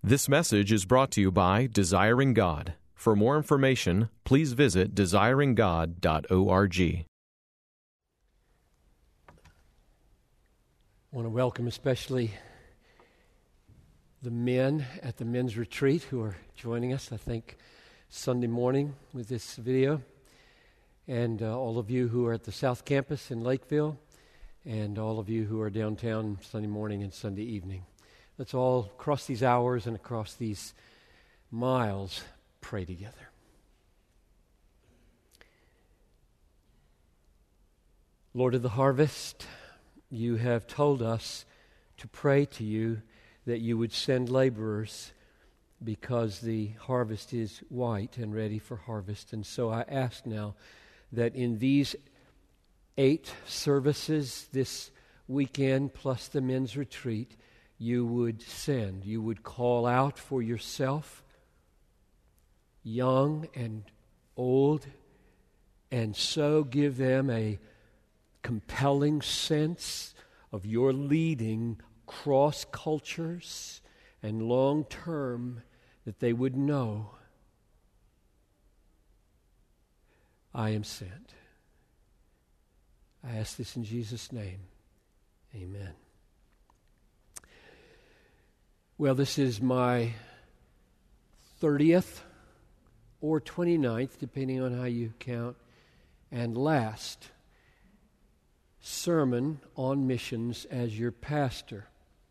This message is brought to you by Desiring God. For more information, please visit desiringgod.org. I want to welcome especially the men at the men's retreat who are joining us, I think, Sunday morning with this video, and all of you who are at the South Campus in Lakeville, and all of you who are downtown Sunday morning and Sunday evening. Let's all, across these hours and across these miles, pray together. Lord of the harvest, you have told us to pray to you that you would send laborers because the harvest is white and ready for harvest. And so I ask now that in these 8 services this weekend plus the men's retreat, you would send, you would call out for yourself, young and old, and so give them a compelling sense of your leading cross cultures and long term, that they would know, I am sent. I ask this in Jesus' name. Amen. Well, this is my 30th or 29th, depending on how you count, and last sermon on missions as your pastor.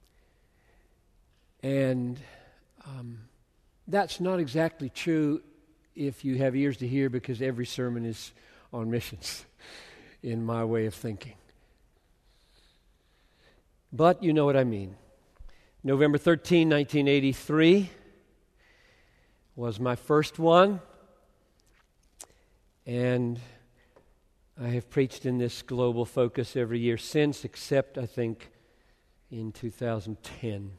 And that's not exactly true if you have ears to hear, because every sermon is on missions in my way of thinking. But you know what I mean. November 13, 1983 was my first one, and I have preached in this global focus every year since, except I think in 2010.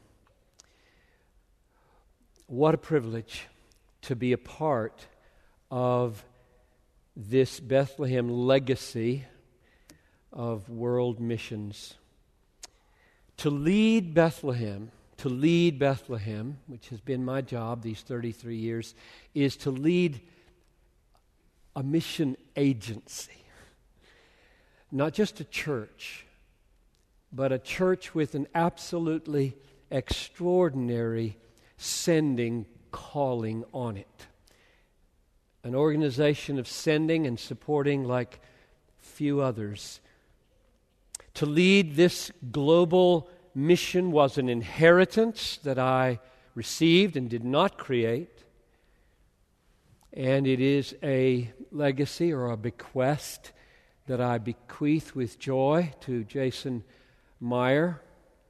What a privilege to be a part of this Bethlehem legacy of world missions. To lead Bethlehem, which has been my job these 33 years, is to lead a mission agency. Not just a church, but a church with an absolutely extraordinary sending calling on it. An organization of sending and supporting like few others. To lead this global mission was an inheritance that I received and did not create. And it is a legacy or a bequest that I bequeath with joy to Jason Meyer.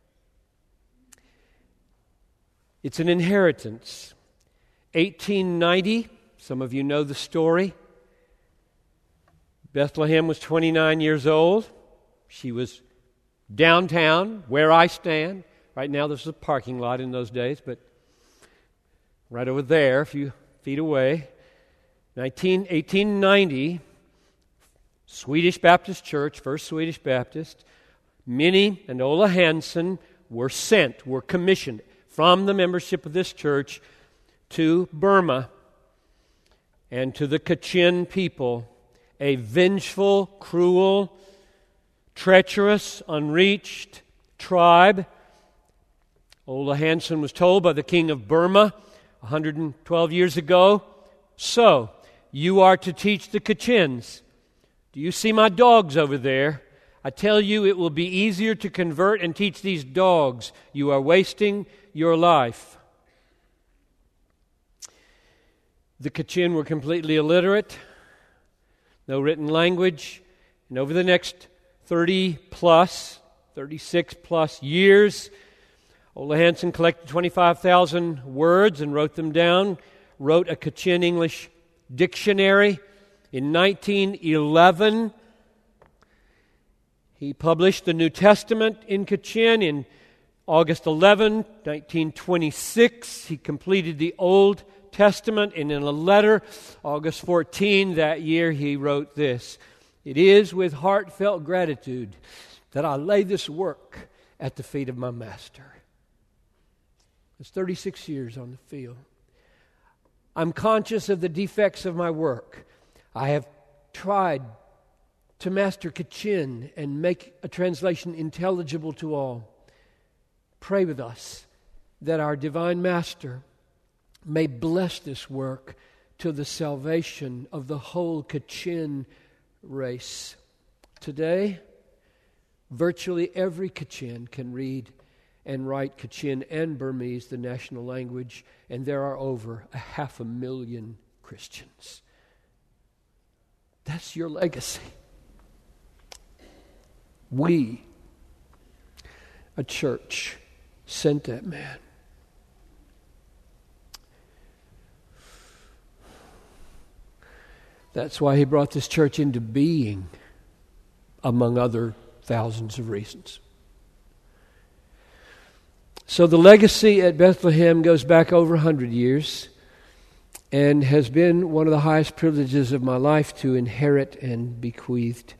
It's an inheritance. 1890, some of you know the story. Bethlehem was 29 years old. She was downtown, where I stand. Right now, this is a parking lot in those days, but right over there, a few feet away. 1890, Swedish Baptist Church, First Swedish Baptist, Minnie and Ola Hansen were commissioned from the membership of this church to Burma and to the Kachin people, a vengeful, cruel, treacherous, unreached tribe. Ola Hansen was told by the king of Burma 112 years ago, "So, you are to teach the Kachins. Do you see my dogs over there? I tell you, it will be easier to convert and teach these dogs. You are wasting your life." The Kachin were completely illiterate, no written language, and over the next 36 plus years, Ola Hansen collected 25,000 words and wrote them down, wrote a Kachin English dictionary. In 1911, he published the New Testament in Kachin. In August 11, 1926, he completed the Old Testament, and in a letter, August 14 that year, he wrote this: "It is with heartfelt gratitude that I lay this work at the feet of my Master." It's 36 years on the field. I'm conscious of the defects of my work. I have tried to master Kachin and make a translation intelligible to all. Pray with us that our divine Master may bless this work to the salvation of the whole Kachin race. Today, virtually every Kachin can read and write Kachin and Burmese, the national language, and there are over 500,000 Christians. That's your legacy. We, a church, sent that man. That's why he brought this church into being, among other thousands of reasons. So the legacy at Bethlehem goes back over 100 years and has been one of the highest privileges of my life to inherit and bequeathed.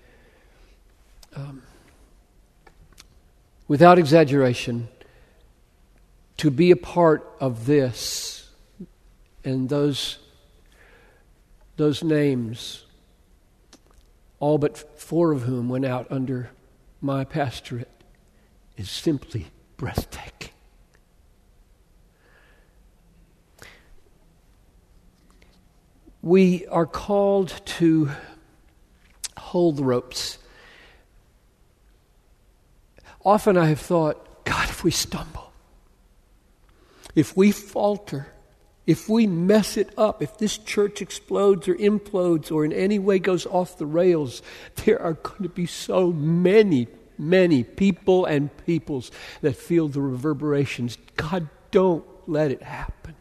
Without exaggeration, to be a part of this and those names, all but 4 of whom went out under my pastorate, is simply breathtaking. We are called to hold the ropes. Often I have thought, God, if we stumble, if we falter, if we mess it up, if this church explodes or implodes or in any way goes off the rails, there are going to be so many people and peoples that feel the reverberations. God, don't let it happen.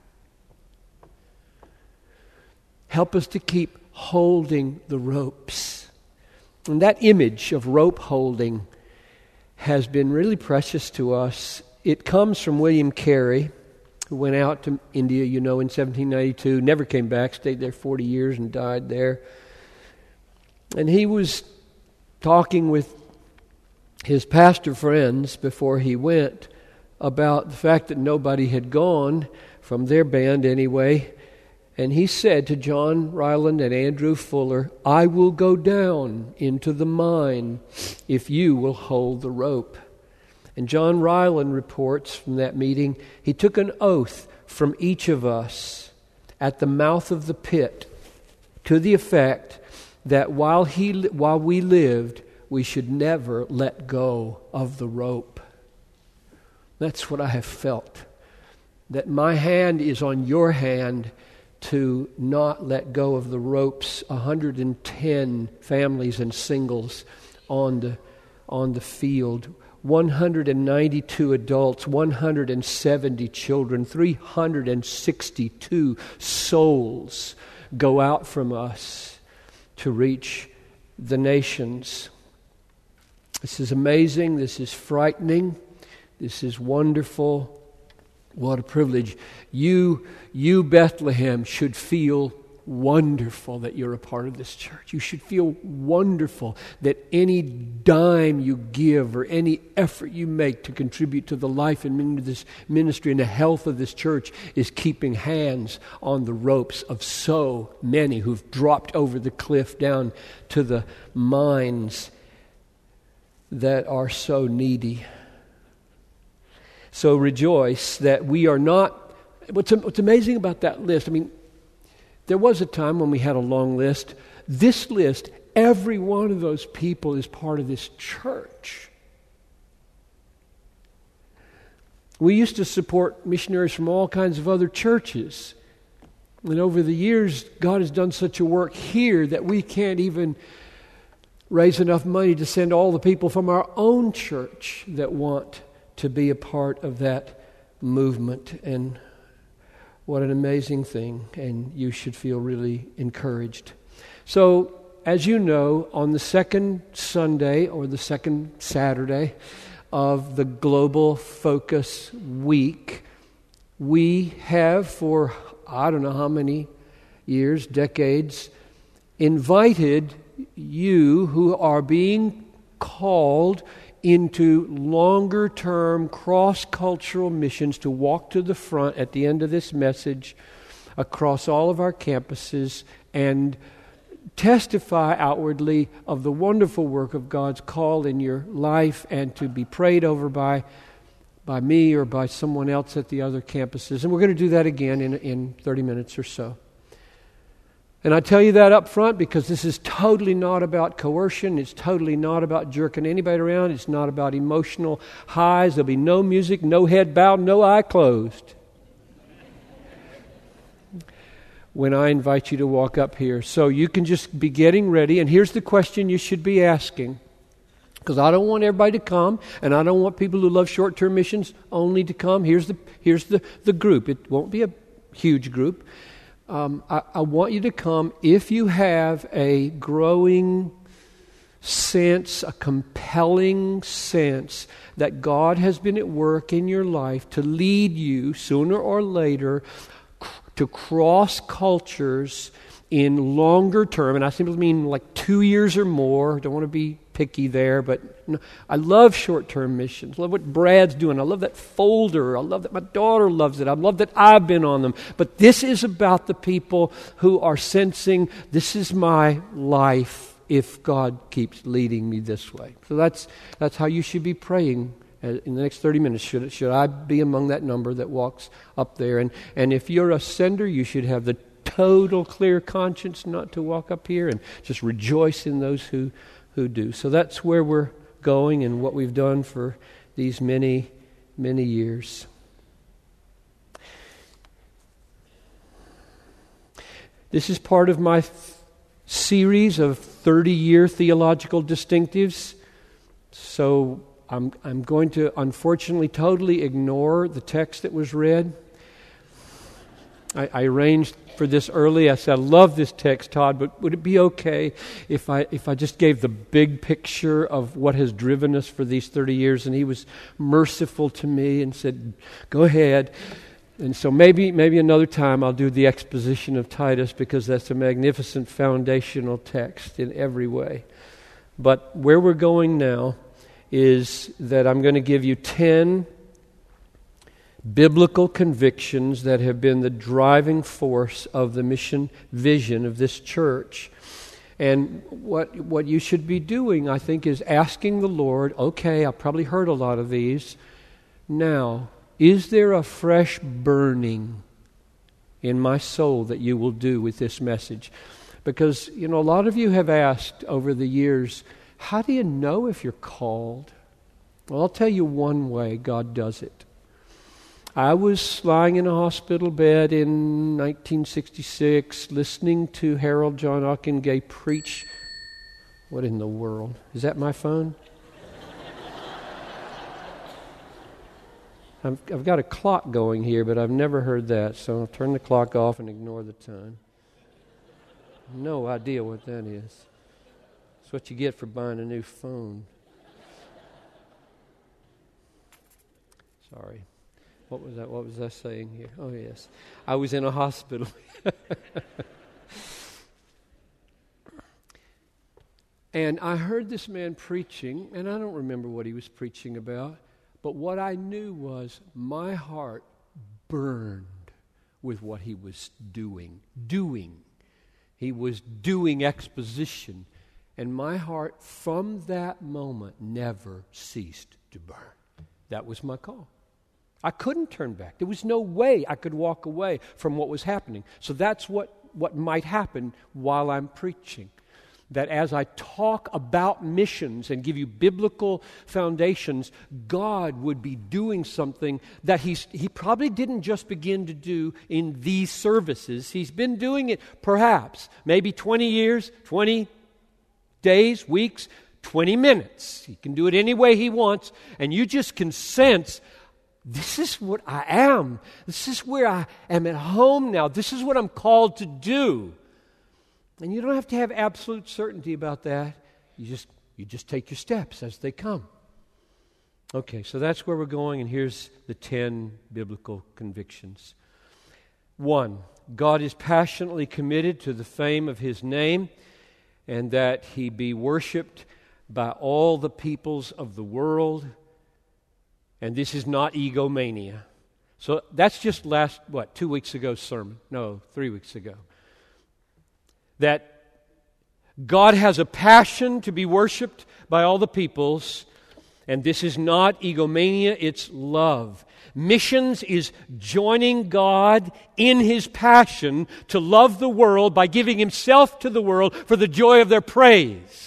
Help us to keep holding the ropes. And that image of rope holding has been really precious to us. It comes from William Carey, who went out to India, in 1792, never came back, stayed there 40 years and died there. And he was talking with his pastor friends before he went about the fact that nobody had gone, from their band anyway. And he said to John Ryland and Andrew Fuller, I will go down into the mine if you will hold the rope. And John Ryland reports from that meeting, he took an oath from each of us at the mouth of the pit to the effect that while we lived, we should never let go of the rope. That's what I have felt, that my hand is on your hand to not let go of the ropes. 110 families and singles on the field. 192 adults, 170 children, 362 souls go out from us to reach the nations. This is amazing. This is frightening. This is wonderful. What a privilege. You, Bethlehem, should feel wonderful that you're a part of this church. You should feel wonderful that any dime you give or any effort you make to contribute to the life and this ministry and the health of this church is keeping hands on the ropes of so many who've dropped over the cliff down to the mines that are so needy. So rejoice that we are not... What's amazing about that list, there was a time when we had a long list. This list, every one of those people is part of this church. We used to support missionaries from all kinds of other churches. And over the years, God has done such a work here that we can't even raise enough money to send all the people from our own church that want to be a part of that movement. And what an amazing thing, and you should feel really encouraged. So, as you know, on the second Sunday or the second Saturday of the Global Focus Week, we have for I don't know how many years, decades, invited you who are being called into longer-term cross-cultural missions to walk to the front at the end of this message across all of our campuses and testify outwardly of the wonderful work of God's call in your life and to be prayed over by me or by someone else at the other campuses. And we're going to do that again in 30 minutes or so. And I tell you that up front because this is totally not about coercion. It's totally not about jerking anybody around. It's not about emotional highs. There'll be no music, no head bowed, no eye closed when I invite you to walk up here. So you can just be getting ready. And here's the question you should be asking. Because I don't want everybody to come, and I don't want people who love short-term missions only to come. Here's the group. It won't be a huge group. I want you to come if you have a growing sense, a compelling sense that God has been at work in your life to lead you sooner or later to cross cultures in longer term, and I simply mean like 2 years or more. Don't want to be picky there, but I love short-term missions. I love what Brad's doing. I love that folder. I love that my daughter loves it. I love that I've been on them. But this is about the people who are sensing this is my life if God keeps leading me this way. So that's how you should be praying in the next 30 minutes. Should I be among that number that walks up there? And if you're a sender, you should have the total clear conscience not to walk up here and just rejoice in those who do. So that's where we're going and what we've done for these many, many years. This is part of my series of 30-year theological distinctives. So I'm going to unfortunately totally ignore the text that was read. I arranged for this early. I said, I love this text, Todd, but would it be okay if I just gave the big picture of what has driven us for these 30 years? And he was merciful to me and said, go ahead. And so maybe another time I'll do the exposition of Titus because that's a magnificent foundational text in every way. But where we're going now is that I'm going to give you 10 biblical convictions that have been the driving force of the mission vision of this church. And what you should be doing, I think, is asking the Lord, okay, I've probably heard a lot of these. Now, is there a fresh burning in my soul that you will do with this message? Because, a lot of you have asked over the years, how do you know if you're called? Well, I'll tell you one way God does it. I was lying in a hospital bed in 1966 listening to Harold John Ockenga preach. What in the world? Is that my phone? I've got a clock going here, but I've never heard that, so I'll turn the clock off and ignore the time. No idea what that is. That's what you get for buying a new phone. Sorry. What was that? What was I saying here? Oh, yes. I was in a hospital. And I heard this man preaching, and I don't remember what he was preaching about, but what I knew was my heart burned with what he was doing. He was doing exposition. And my heart from that moment never ceased to burn. That was my call. I couldn't turn back. There was no way I could walk away from what was happening. So that's what might happen while I'm preaching. That as I talk about missions and give you biblical foundations, God would be doing something that he probably didn't just begin to do in these services. He's been doing it perhaps, maybe 20 years, 20 days, weeks, 20 minutes. He can do it any way he wants, and you just can sense, this is what I am. This is where I am at home now. This is what I'm called to do. And you don't have to have absolute certainty about that. You just take your steps as they come. Okay, so that's where we're going, and here's the 10 biblical convictions. 1, God is passionately committed to the fame of His name and that He be worshipped by all the peoples of the world. And this is not egomania. So that's just 2 weeks ago's sermon? No, 3 weeks ago. That God has a passion to be worshiped by all the peoples, and this is not egomania, it's love. Missions is joining God in His passion to love the world by giving Himself to the world for the joy of their praise.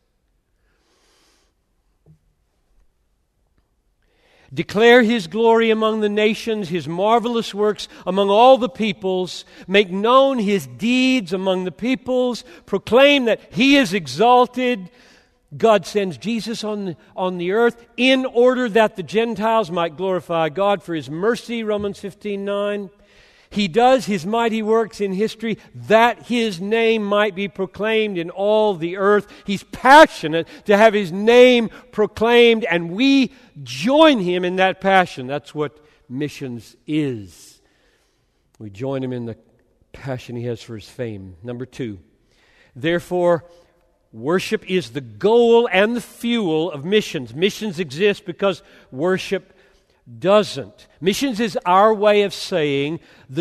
Declare His glory among the nations, His marvelous works among all the peoples. Make known His deeds among the peoples. Proclaim that He is exalted. God sends Jesus on the earth in order that the Gentiles might glorify God for His mercy, Romans 15:9. He does His mighty works in history that His name might be proclaimed in all the earth. He's passionate to have His name proclaimed, and we join Him in that passion. That's what missions is. We join Him in the passion He has for His fame. Number 2, therefore, worship is the goal and the fuel of missions. Missions exist because worship doesn't. Missions is our way of saying the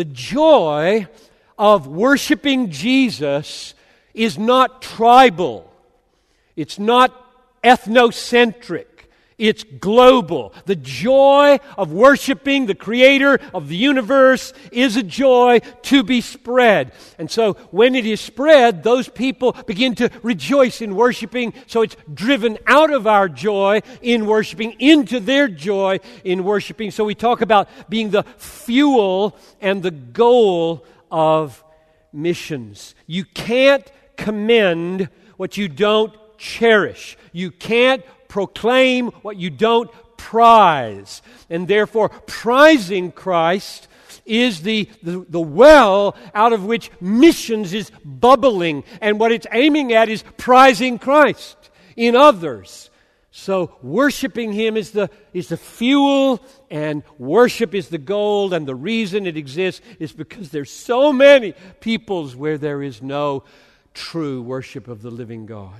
joy of worshiping Jesus is not tribal. It's not ethnocentric. It's global. The joy of worshiping the Creator of the universe is a joy to be spread. And so when it is spread, those people begin to rejoice in worshiping. So it's driven out of our joy in worshiping into their joy in worshiping. So we talk about being the fuel and the goal of missions. You can't commend what you don't cherish. You can't proclaim what you don't prize. And therefore, prizing Christ is the well out of which missions is bubbling. And what it's aiming at is prizing Christ in others. So worshiping Him is the fuel, and worship is the goal. And the reason it exists is because there's so many peoples where there is no true worship of the living God.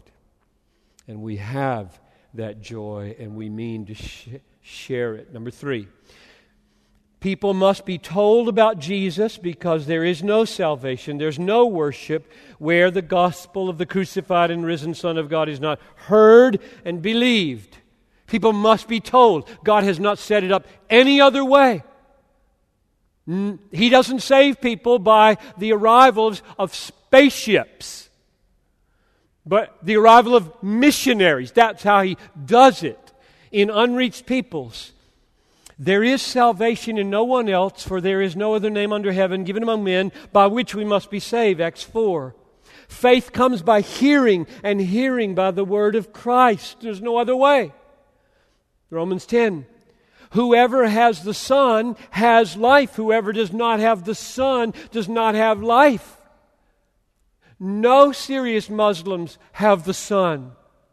And we have that joy, and we mean to share it. Number 3, people must be told about Jesus because there is no salvation, there's no worship where the gospel of the crucified and risen Son of God is not heard and believed. People must be told. God has not set it up any other way. He doesn't save people by the arrivals of spaceships, but the arrival of missionaries. That's how He does it in unreached peoples. There is salvation in no one else, for there is no other name under heaven given among men by which we must be saved. Acts 4. Faith comes by hearing, and hearing by the word of Christ. There's no other way. Romans 10. Whoever has the Son has life. Whoever does not have the Son does not have life. No serious Muslims have the Son.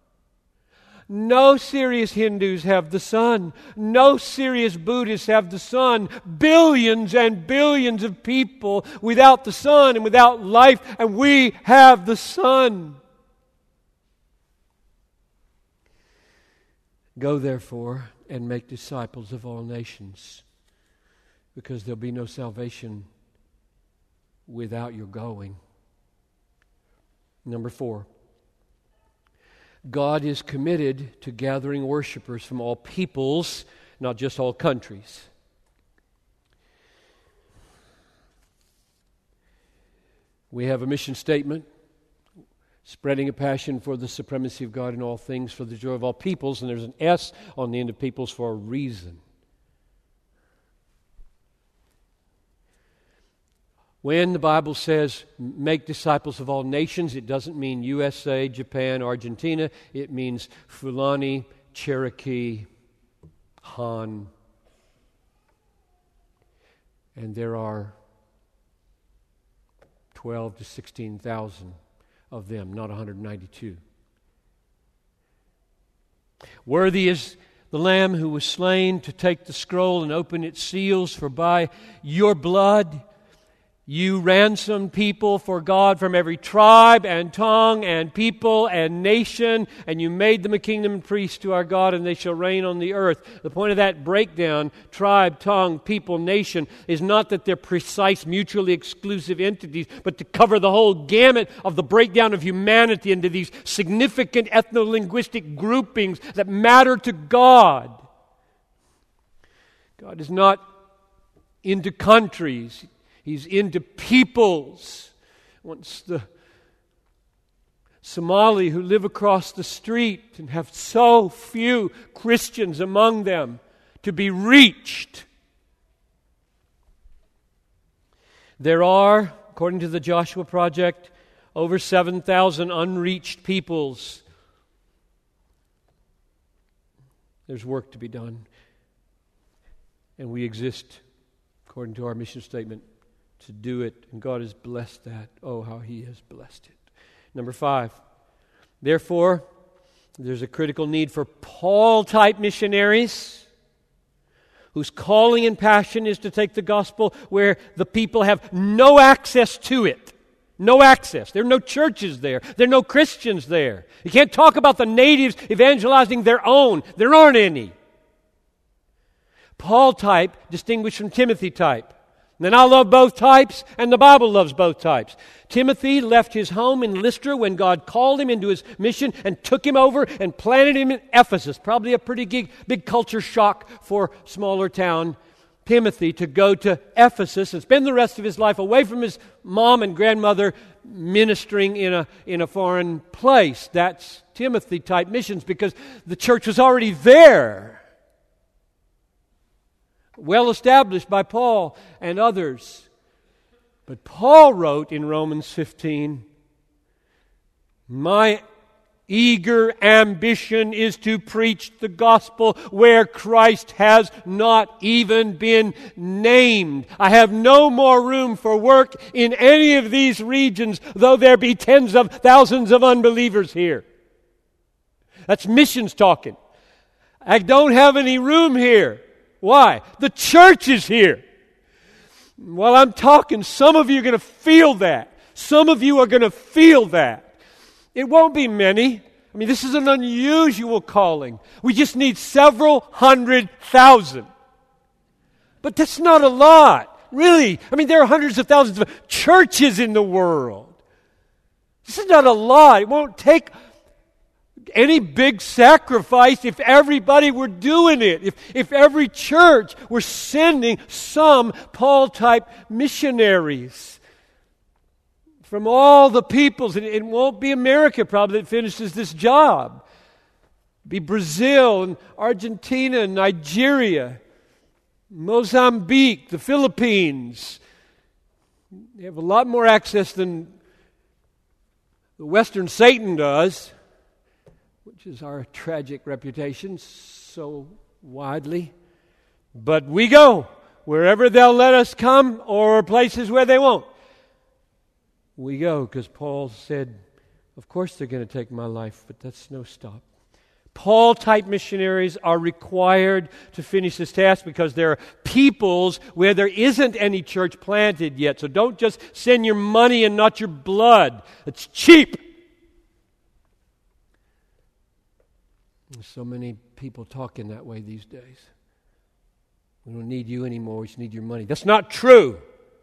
No serious Hindus have the Son. No serious Buddhists have the Son. Billions and billions of people without the Son and without life, and we have the Son. Go therefore and make disciples of all nations, because there'll be no salvation without your going. Number 4, God is committed to gathering worshipers from all peoples, not just all countries. We have a mission statement, spreading a passion for the supremacy of God in all things, for the joy of all peoples, and there's an S on the end of peoples for a reason. When the Bible says, make disciples of all nations, it doesn't mean USA, Japan, Argentina. It means Fulani, Cherokee, Han. And there are 12 to 16,000 of them, not 192. Worthy is the Lamb who was slain to take the scroll and open its seals, for by your blood You ransomed people for God from every tribe and tongue and people and nation, and you made them a kingdom and priests to our God, and they shall reign on the earth. The point of that breakdown, tribe, tongue, people, nation, is not that they're precise, mutually exclusive entities, but to cover the whole gamut of the breakdown of humanity into these significant ethno-linguistic groupings that matter to God. God is not into countries. He's into peoples. Wants the Somali who live across the street and have so few Christians among them to be reached. There are, according to the Joshua Project, over 7,000 unreached peoples. There's work to be done. And we exist, according to our mission statement, to do it, and God has blessed that. Oh, how He has blessed it. Number 5, therefore, there's a critical need for Paul-type missionaries whose calling and passion is to take the gospel where the people have no access to it. No access. There are no churches there. There are no Christians there. You can't talk about the natives evangelizing their own. There aren't any. Paul type distinguished from Timothy type. And I love both types, and the Bible loves both types. Timothy left his home in Lystra when God called him into his mission and took him over and planted him in Ephesus. Probably a pretty big culture shock for smaller town Timothy to go to Ephesus and spend the rest of his life away from his mom and grandmother ministering in a foreign place. That's Timothy type missions because the church was already there. Well established by Paul and others. But Paul wrote in Romans 15, my eager ambition is to preach the gospel where Christ has not even been named. I have no more room for work in any of these regions, though there be tens of thousands of unbelievers here. That's missions talking. I don't have any room here. Why? The church is here. While I'm talking, some of you are going to feel that. Some of you are going to feel that. It won't be many. I mean, this is an unusual calling. We just need several 100,000. But that's not a lot, really. I mean, there are hundreds of thousands of churches in the world. This is not a lot. It won't take any big sacrifice if everybody were doing it. If every church were sending some Paul-type missionaries from all the peoples. And it won't be America probably that finishes this job. It'll be Brazil and Argentina and Nigeria, Mozambique, the Philippines. They have a lot more access than the Western Satan does, which is our tragic reputation so widely. But we go wherever they'll let us come or places where they won't. We go because Paul said, of course they're going to take my life, but that's no stop. Paul-type missionaries are required to finish this task because there are peoples where there isn't any church planted yet. So don't just send your money and not your blood. It's cheap. There's so many people talking that way these days. We don't need you anymore. We just need your money. That's not true.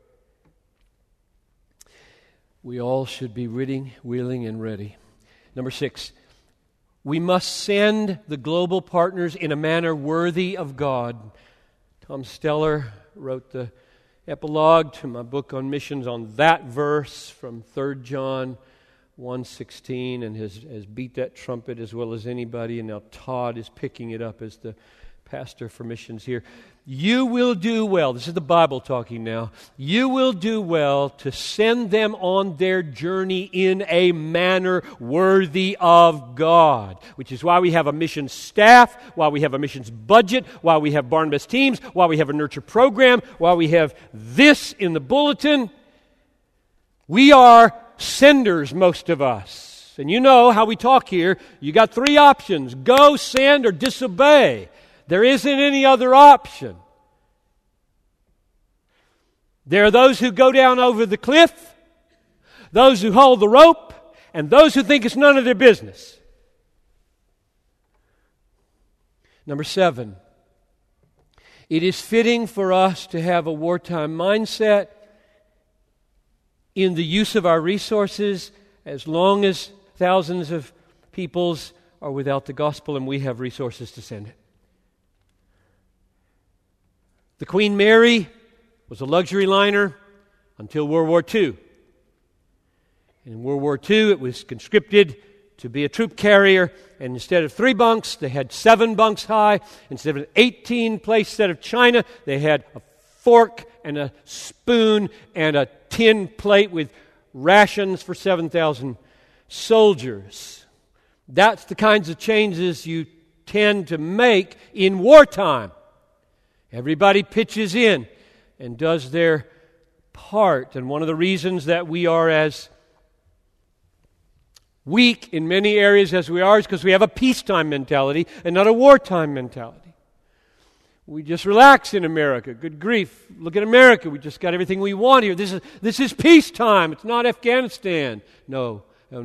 We all should be willing, and ready. Number 6, we must send the global partners in a manner worthy of God. Tom Steller wrote the epilogue to my book on missions on that verse from 3 John 1:16 and has beat that trumpet as well as anybody. And now Todd is picking it up as the pastor for missions here. You will do well. This is the Bible talking now. You will do well to send them on their journey in a manner worthy of God, which is why we have a missions staff, why we have a missions budget, why we have Barnabas teams, why we have a nurture program, why we have this in the bulletin. We are senders, most of us. And you know how we talk here. You got 3 options: go, send, or disobey. There isn't any other option. There are those who go down over the cliff, those who hold the rope, and those who think it's none of their business. Number 7, it is fitting for us to have a wartime mindset in the use of our resources as long as thousands of peoples are without the gospel and we have resources to send it. The Queen Mary was a luxury liner until World War II. In World War II, it was conscripted to be a troop carrier, and instead of 3 bunks, they had 7 bunks high. Instead of an 18-place set of china, they had a fork and a spoon and a tin plate with rations for 7,000 soldiers. That's the kinds of changes you tend to make in wartime. Everybody pitches in and does their part. And one of the reasons that we are as weak in many areas as we are is because we have a peacetime mentality and not a wartime mentality. We just relax in America. Good grief. Look at America. We just got everything we want here. This is peacetime. It's not Afghanistan. No.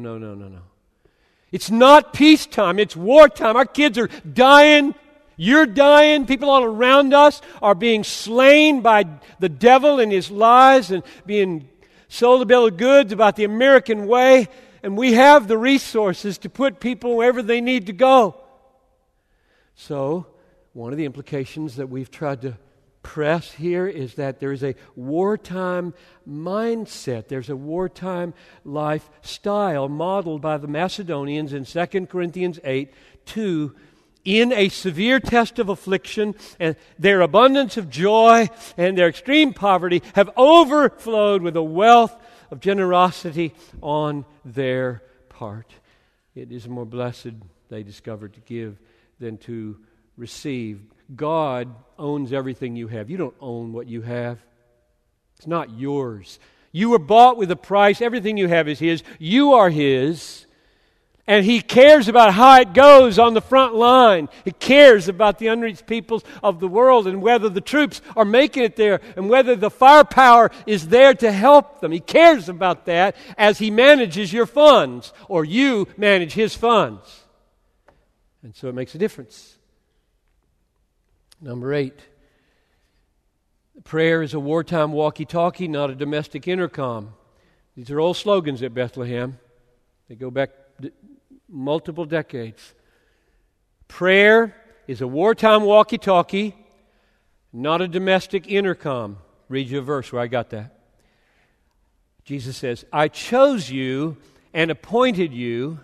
It's not peacetime. It's wartime. Our kids are dying. You're dying. People all around us are being slain by the devil and his lies and being sold a bill of goods about the American way. And we have the resources to put people wherever they need to go. So, one of the implications that we've tried to press here is that there is a wartime mindset. There's a wartime lifestyle modeled by the Macedonians in 2 Corinthians 8:2. In a severe test of affliction, and their abundance of joy and their extreme poverty have overflowed with a wealth of generosity on their part. It is more blessed, they discovered, to give than to receive. God owns everything you have. You don't own what you have. It's not yours. You were bought with a price. Everything you have is His. You are His. And He cares about how it goes on the front line. He cares about the unreached peoples of the world and whether the troops are making it there and whether the firepower is there to help them. He cares about that as He manages your funds or you manage His funds. And so it makes a difference. Number 8. Prayer is a wartime walkie-talkie, not a domestic intercom. These are old slogans at Bethlehem. They go back multiple decades. Prayer is a wartime walkie-talkie, not a domestic intercom. Read you a verse where I got that. Jesus says, I chose you and appointed you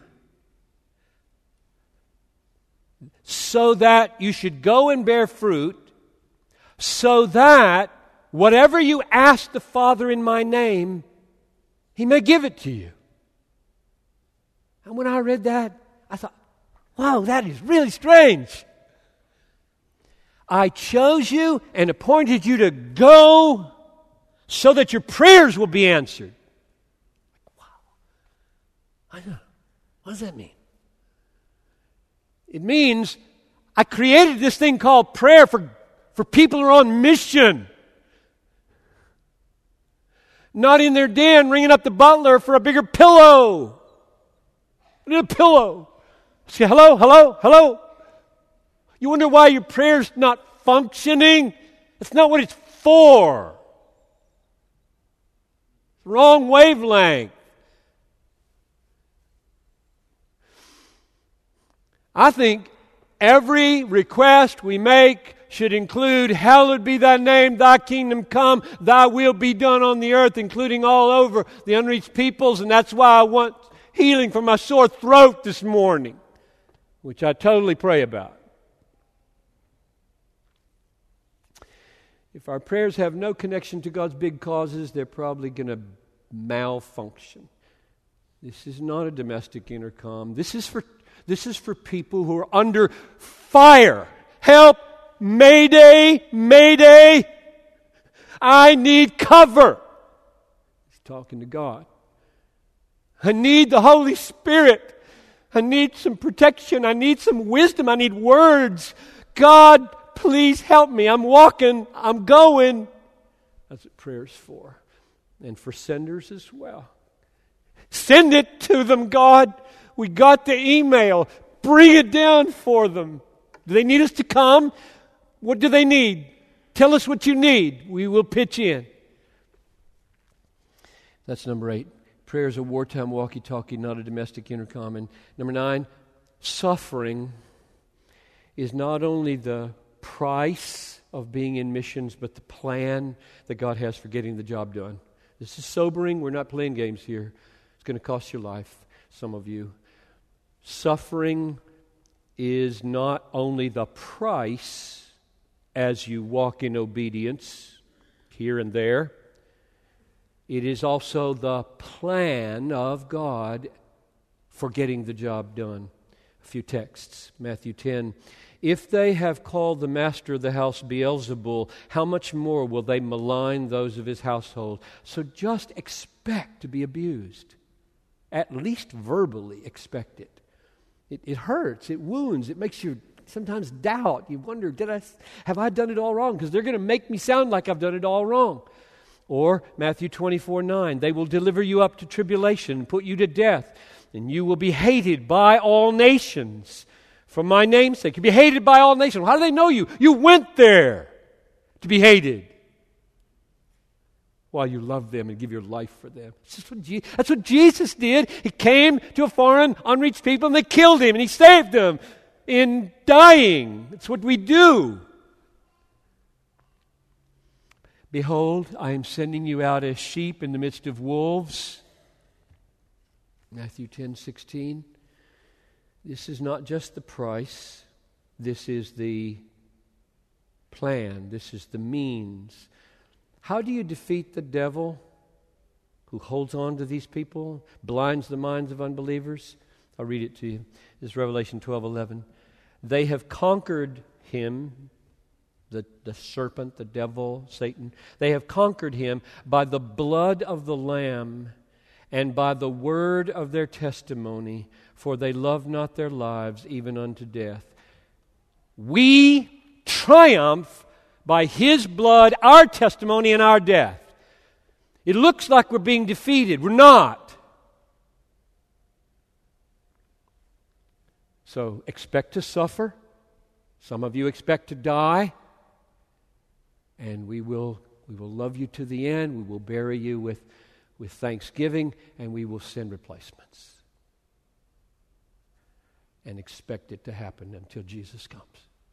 so that you should go and bear fruit, so that whatever you ask the Father in my name, He may give it to you. And when I read that, I thought, wow, that is really strange. I chose you and appointed you to go so that your prayers will be answered. Wow. I know. What does that mean? It means I created this thing called prayer for people who are on mission. Not in their den ringing up the butler for a bigger pillow. I need a pillow. Say, hello. You wonder why your prayer's not functioning? That's not what it's for. It's the wrong wavelength. I think every request we make should include, hallowed be thy name, thy kingdom come, thy will be done on the earth, including all over the unreached peoples. And that's why I want healing for my sore throat this morning, which I totally pray about. If our prayers have no connection to God's big causes, they're probably going to malfunction. This is not a domestic intercom. This is for people who are under fire. Help! Mayday! Mayday! I need cover. He's talking to God. I need the Holy Spirit. I need some protection. I need some wisdom. I need words. God, please help me. I'm walking. I'm going. That's what prayer's for. And for senders as well. Send it to them, God. We got the email. Bring it down for them. Do they need us to come? What do they need? Tell us what you need. We will pitch in. That's number 8. Prayer is a wartime walkie-talkie, not a domestic intercom. And number 9, suffering is not only the price of being in missions, but the plan that God has for getting the job done. This is sobering. We're not playing games here. It's going to cost your life, some of you. Suffering is not only the price as you walk in obedience here and there, it is also the plan of God for getting the job done. A few texts. Matthew 10. If they have called the master of the house Beelzebul, how much more will they malign those of his household? So just expect to be abused. At least verbally expect it. It hurts, it wounds, it makes you sometimes doubt. You wonder, have I done it all wrong? Because they're going to make me sound like I've done it all wrong. Or Matthew 24:9, they will deliver you up to tribulation and put you to death, and you will be hated by all nations for my name's sake. You'll be hated by all nations. How do they know you? You went there to be hated while you love them and give your life for them. That's what Jesus did. He came to a foreign, unreached people, and they killed him, and he saved them in dying. That's what we do. Behold, I am sending you out as sheep in the midst of wolves. Matthew 10:16. This is not just the price. This is the plan. This is the means. How do you defeat the devil who holds on to these people, blinds the minds of unbelievers? I'll read it to you. This is Revelation 12:11. They have conquered him, the serpent, the devil, Satan. They have conquered him by the blood of the Lamb and by the word of their testimony, for they love not their lives even unto death. We triumph by his blood, our testimony, and our death. It looks like we're being defeated. We're not. So expect to suffer. Some of you expect to die. And we will love you to the end. We will bury you with thanksgiving, and we will send replacements. And expect it to happen until Jesus comes.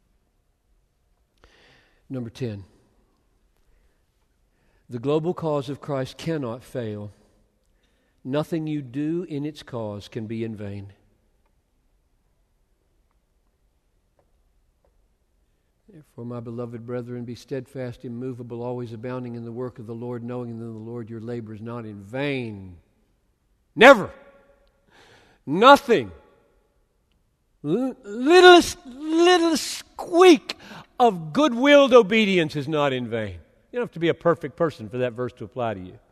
Number 10. The global cause of Christ cannot fail. Nothing you do in its cause can be in vain. Therefore, my beloved brethren, be steadfast, immovable, always abounding in the work of the Lord, knowing in the Lord your labor is not in vain. Never. Nothing. Little squeak of good-willed obedience is not in vain. You don't have to be a perfect person for that verse to apply to you.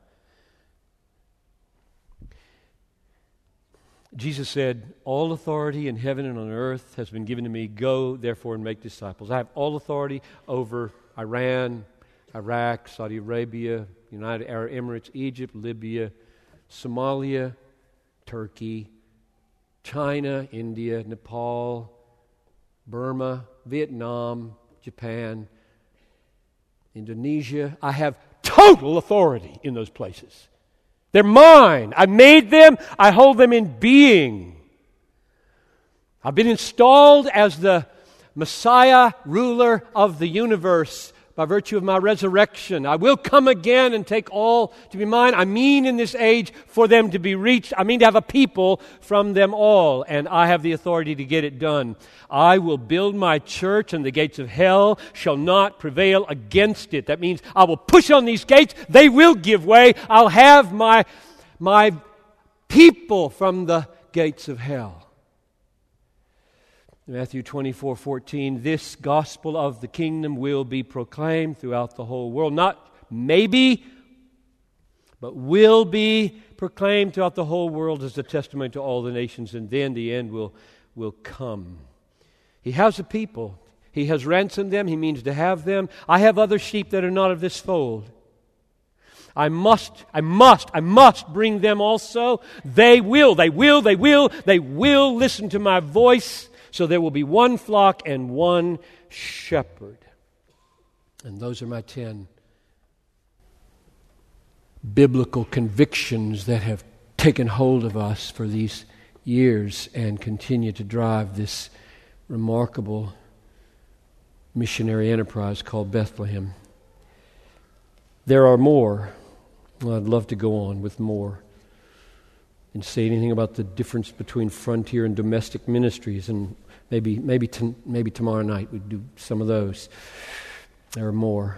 Jesus said, all authority in heaven and on earth has been given to me. Go, therefore, and make disciples. I have all authority over Iran, Iraq, Saudi Arabia, United Arab Emirates, Egypt, Libya, Somalia, Turkey, China, India, Nepal, Burma, Vietnam, Japan, Indonesia. I have total authority in those places. They're mine. I made them. I hold them in being. I've been installed as the Messiah, ruler of the universe by virtue of my resurrection. I will come again and take all to be mine. I mean in this age for them to be reached. I mean to have a people from them all. And I have the authority to get it done. I will build my church, and the gates of hell shall not prevail against it. That means I will push on these gates. They will give way. I'll have my people from the gates of hell. Matthew 24:14, this gospel of the kingdom will be proclaimed throughout the whole world. Not maybe, but will be proclaimed throughout the whole world as a testimony to all the nations, and then the end will come. He has a people. He has ransomed them. He means to have them. I have other sheep that are not of this fold. I must bring them also. They will listen to my voice. So there will be one flock and one shepherd. And those are my 10 biblical convictions that have taken hold of us for these years and continue to drive this remarkable missionary enterprise called Bethlehem. There are more. Well, I'd love to go on with more and say anything about the difference between frontier and domestic ministries, and maybe tomorrow night we'd do some of those. There are more.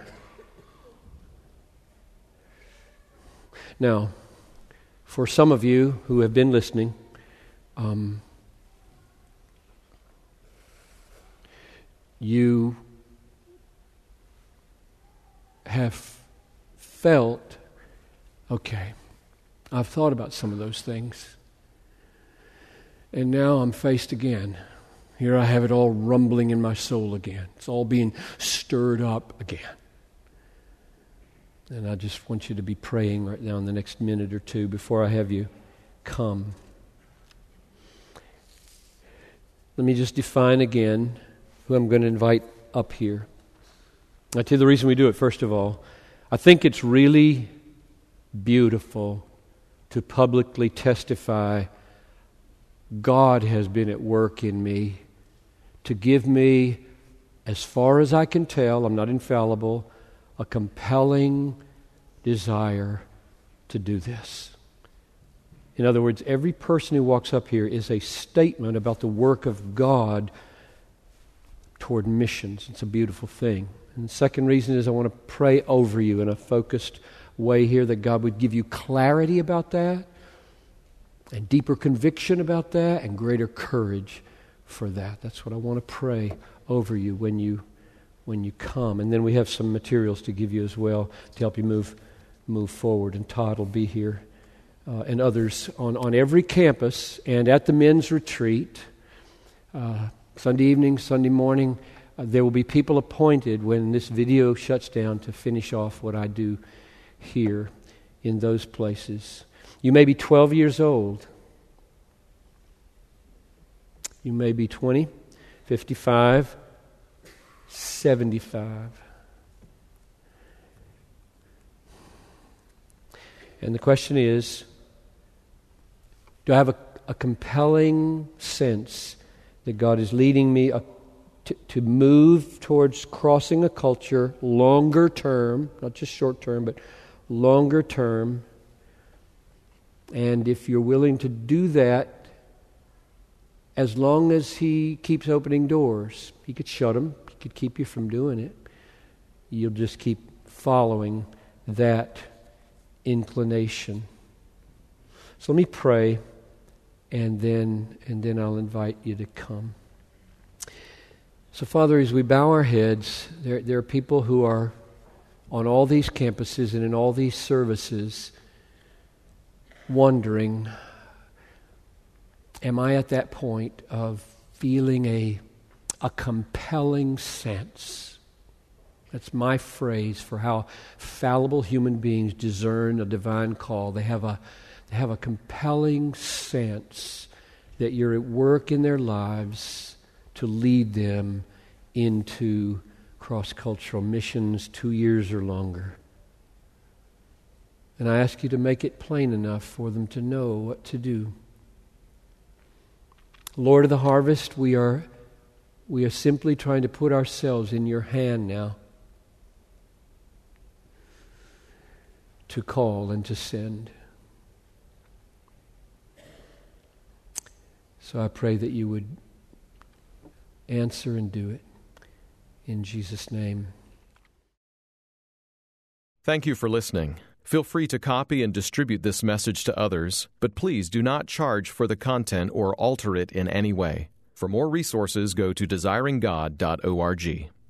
Now, for some of you who have been listening, you have felt, okay, I've thought about some of those things, and now I'm faced again. Here I have it all rumbling in my soul again. It's all being stirred up again. And I just want you to be praying right now in the next minute or two before I have you come. Let me just define again who I'm going to invite up here. I'll tell you the reason we do it, first of all. I think it's really beautiful to publicly testify God has been at work in me to give me, as far as I can tell, I'm not infallible, a compelling desire to do this. In other words, every person who walks up here is a statement about the work of God toward missions. It's a beautiful thing. And the second reason is I want to pray over you in a focused way here, that God would give you clarity about that, and deeper conviction about that, and greater courage for that. That's what I want to pray over you when you come. And then we have some materials to give you as well to help you move forward. And Todd will be here, and others on every campus and at the men's retreat. Sunday evening, Sunday morning, there will be people appointed when this video shuts down to finish off what I do here in those places. You may be 12 years old. You may be 20, 55, 75. And the question is, do I have a compelling sense that God is leading me to move towards crossing a culture longer term, not just short term, but longer term? And if you're willing to do that, as long as He keeps opening doors, He could shut them, He could keep you from doing it. You'll just keep following that inclination. So let me pray, and then I'll invite you to come. So Father, as we bow our heads, there are people who are on all these campuses and in all these services wondering, am I at that point of feeling a compelling sense? That's my phrase for how fallible human beings discern a divine call. They have a compelling sense that you're at work in their lives to lead them into cross-cultural missions 2 years or longer. And I ask you to make it plain enough for them to know what to do. Lord of the harvest, we are simply trying to put ourselves in your hand now to call and to send. So I pray that you would answer and do it. In Jesus' name. Thank you for listening. Feel free to copy and distribute this message to others, but please do not charge for the content or alter it in any way. For more resources, go to desiringgod.org.